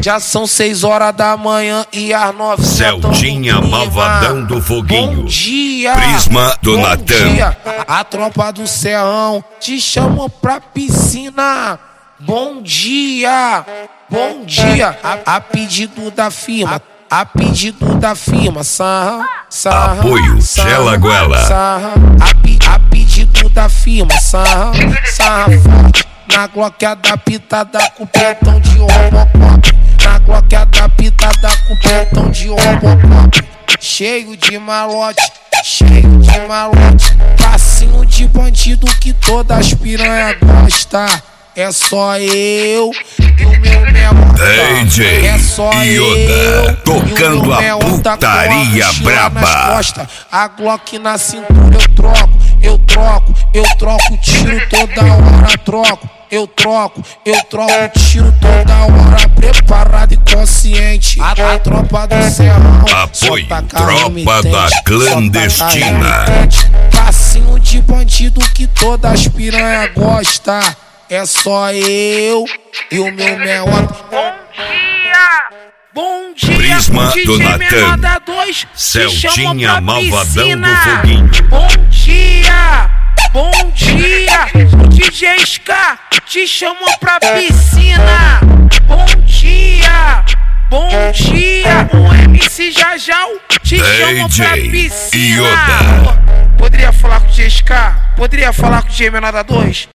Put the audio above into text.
Já são 6 horas da manhã e as 9 Celdinha Malvadão do Foguinho. Bom dia, Prisma do bom Natan. dia. A tropa do Serrão te chamam pra piscina. Bom dia, bom dia. A pedido da firma, a pedido da firma. Sarra, sarra, Apoio sarra, Gela Guela. sarra. A pedido da firma. Sarra, sarra forte. Na Glock adaptada com petão de Robocop. Na Glock adaptada com petão de Robocop. Cheio de malote, cheio de malote. Passinho de bandido que todas as piranha gosta. É só eu e o meu menor. DJ É só Yoda eu tocando a putaria braba. A Glock na cintura eu troco tiro toda hora, eu troco tiro toda hora, preparado e consciente. A tropa do Serrão, Apoio Tropa da Clandestina. Passinho de bandido que todas as piranha gosta. É só eu e o meu menor. Bom dia, Prisma do Natan. Celdinha Malvadão do Foguinho. Bom dia, o DJ Ska te chamou pra piscina. Bom dia, o MC Jajal te chamou pra piscina. Yoda. Poderia falar com o DJ Ska? Poderia falar com o DJ Menor da 2?